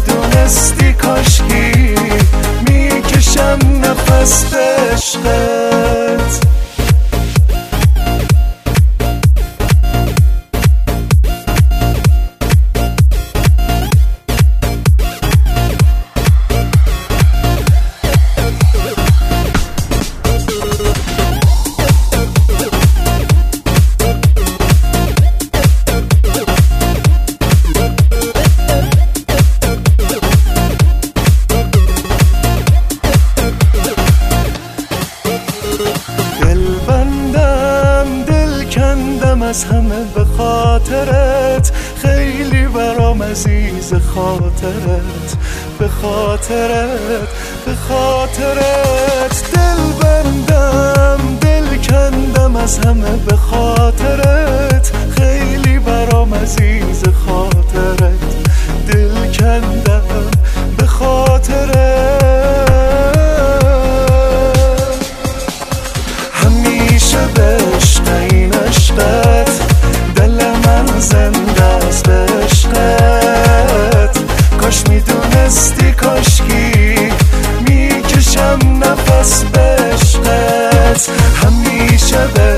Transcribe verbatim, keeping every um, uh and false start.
میدونستی کاشکی میکشم نفس به عشقت. از همه به خاطرت، خیلی برام عزیز خاطرت، به خاطرت به خاطرت دل بندم، دل کندم از همه به خاطرت، خیلی برام عزیز خاطرت، دل کندم به خاطرت. همیشه به عشق این عشقت، دل من زنده است به عشقت. کاش میدونستی کاشکی میکشم نفس به عشقت. همیشه به